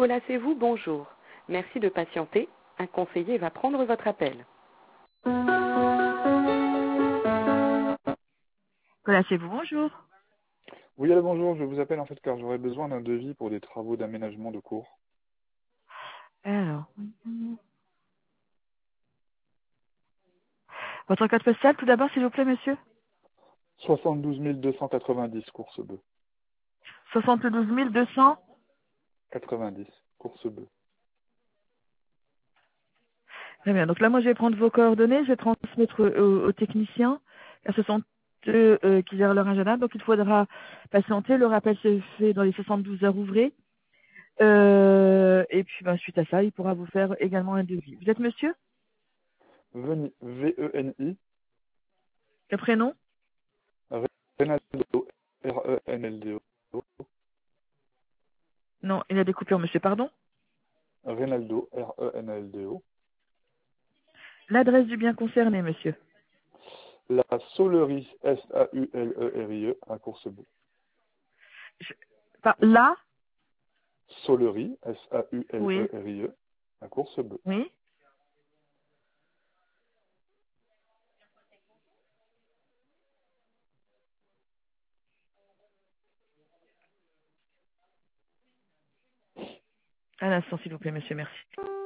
Colacez-vous, bonjour. Merci de patienter. Un conseiller va prendre votre appel. Colacez-vous, bonjour. Oui, allô, bonjour, je vous appelle en fait car j'aurais besoin d'un devis pour des travaux d'aménagement de cours. Alors, votre code postal, tout d'abord, s'il vous plaît, monsieur. 72 290 Courcebœuf. 72 200. 90 Courcebœuf. Très bien. Donc là, moi, je vais prendre vos coordonnées, je vais transmettre aux techniciens, car ce sont eux qui gèrent leur agenda. Donc, il faudra patienter. Le rappel se fait dans les 72 heures ouvrées. Et puis, suite à ça, il pourra vous faire également un devis. Vous êtes monsieur? Veni, Le prénom? Renaldo, Renaldo, Non, il y a des coupures, monsieur, pardon. Renaldo, Renaldo. L'adresse du bien concerné, monsieur. La Saulerie, Saulerie, à Courcebœuf. Là? Saulerie, Oui. Saulerie, à Courcebœuf. Oui. Un instant, s'il vous plaît, monsieur, merci.